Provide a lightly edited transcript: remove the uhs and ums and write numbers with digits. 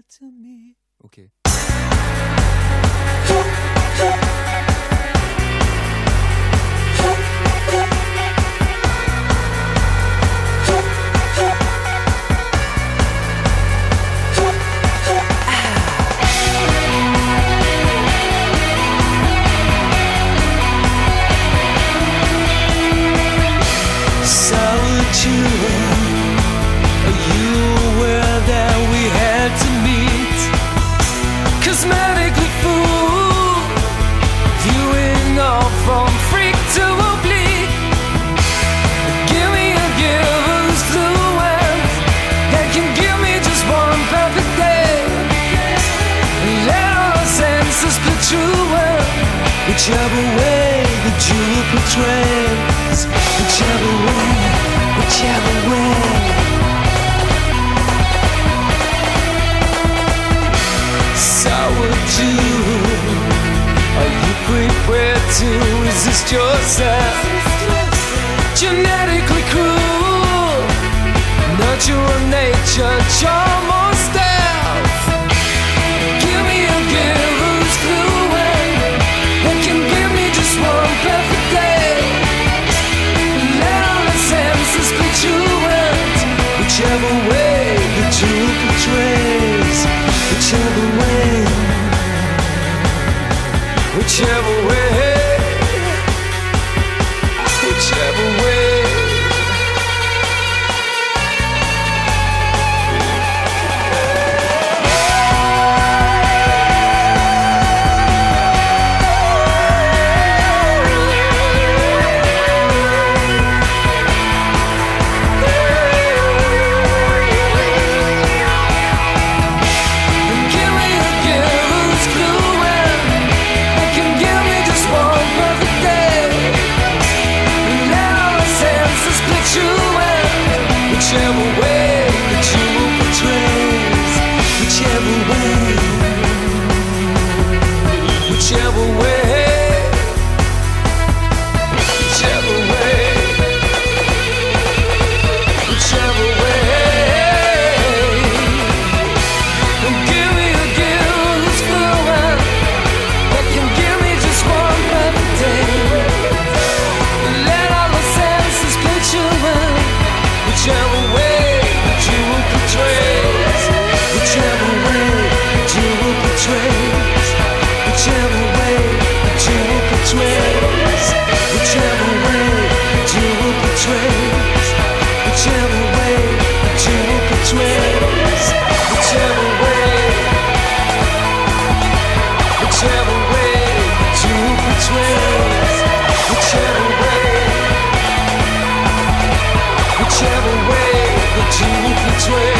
to me. Okay. Cosmetically fool, viewing all from freak to oblique. Give me a giver's fluence that can give me just one perfect day. Let all our senses split truant, whichever way the jewel portrays. Whichever way, whichever way. Are you prepared to resist yourself? Genetically cruel, nurture nature, charm or stealth. Give me a giver's fluent that can give me just one perfect day. Let all the senses split truant, whichever way the jewel portrays. Whichever way, whichever way, whichever way. Whichever way the jewel portrays, whichever way, whichever way, whichever way, whichever way. Give me a giver's fluent that can give me just one perfect day. Let all the senses split truant. Whichever way the jewel portrays, whichever way the jewel portrays, whichever way the jewel portrays, whichever way the jewel portrays, whichever way the jewel portrays, whichever way, whichever way the jewel portrays, whichever way. Whichever way the jewel portrays.